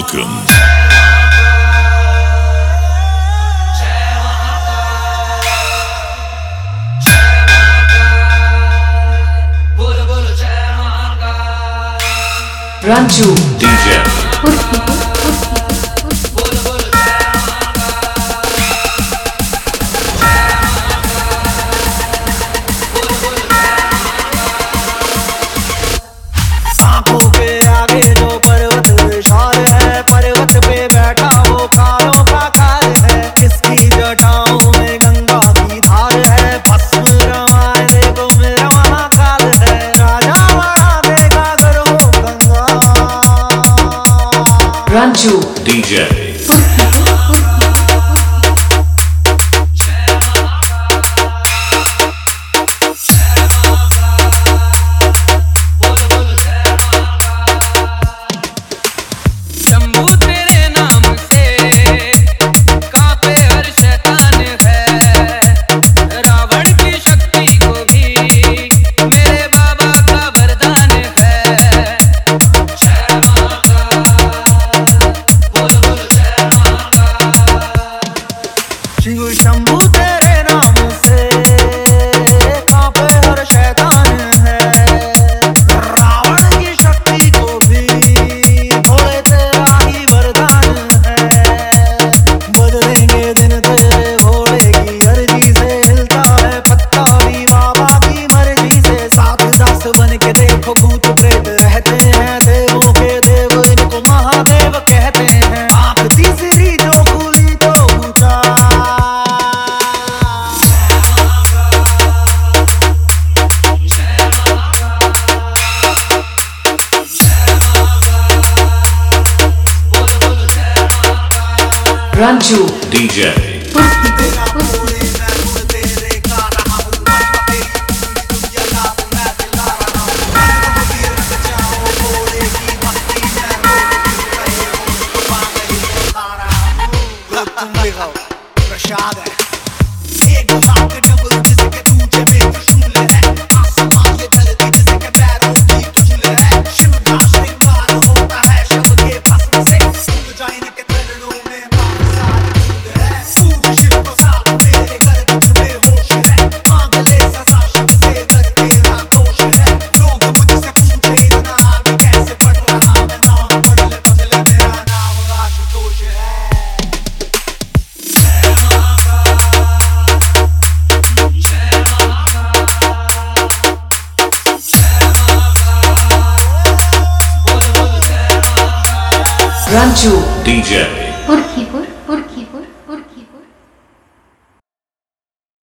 Welcome. Ranju DJ. आंखों के आगे जो पर्वत विशाल है, पर्वत पे बैठा वो कालों का काल है। किसकी जटाओं में गंगा की धार है, भस्म रमाए देखो मेरा महाकाल है। राजा बना देगा अगर हो गंगा। Ranju DJ. शंभू तेरे नाम से कांपे हर शैतान है, रावण की शक्ति को भी मेरे बाबा का वरदान है। जय माता, बोलो बोलो जय माता। शिव शंभू तेरे नाम से कांपे हर शैतान है, रावण की शक्ति को भी भोले तेरा ही वरदान है। बदलेंगे दिन तेरे भोले की अर्जी से, हिलता है पत्ता भी बाबा की मर्जी से। 7-10 बन के देखो भूत प्रेत रहते हैं, देवों के देव इनको महादेव कहते हैं। आंख तीसरी जो खुली तो ऊंचा। Ranju DJ. तेरा भोले मैं गुण तेरे गा रहा हूँ, तेरी दुनिया लाभ मैं दिला रहा हूँ। तीर बचाओ भोले की भक्ति में, रोक रहे हो तो पागल ही खा रहा हूँ। तुम लिखाओ प्रसाद है एक हाथ डबल जिसके दूजे में त्रिशूल है, आसमान ये धरती जिसके पैरों की धूल है। शिव का श्रृंगार होता है शव के भस्म से, सूझ जाए इनके चरणों में बात सारी दूध है। सूझ शिव को साथ मेरे घर तुझ में होश है, मांग ले सजा शिव से कर तेरा दोष है। लोग मुझसे पूछे इतना आगे कैसे बढ़ रहा मैं, नाम बदले बदले मेरा नाम आशुतोष है। Ranju DJ. Purki